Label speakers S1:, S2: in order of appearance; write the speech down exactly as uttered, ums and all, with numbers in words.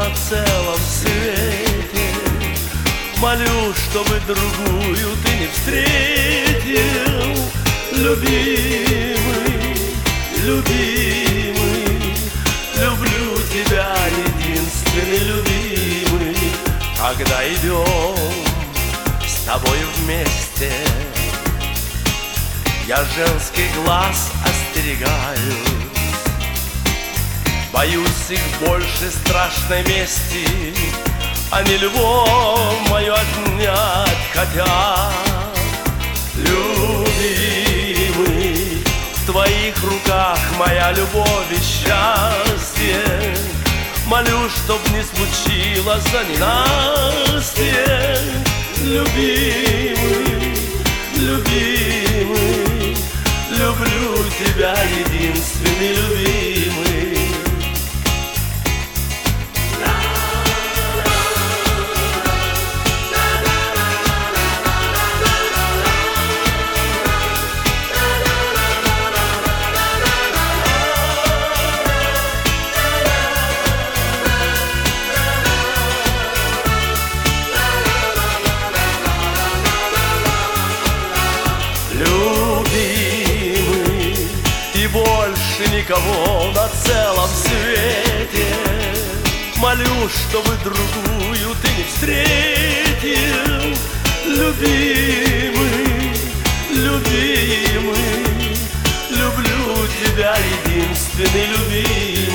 S1: на целом свете. Молю, чтобы другую ты не встретил, любимый, любимый. Люблю тебя, единственный любимый. Когда идем с тобой вместе, я женский глаз остерегаю. Боюсь их больше страшной мести. Они любовь мою отнять хотят. Любимый, в твоих руках моя любовь и счастье. Молю, чтоб не случилось ненастье. Любимый, любимый, люблю тебя, единственный любимый. Любимый, и больше никого на целом свете. Молю, чтобы другую ты не встретил. Любимый, любимый, люблю тебя, единственный любимый.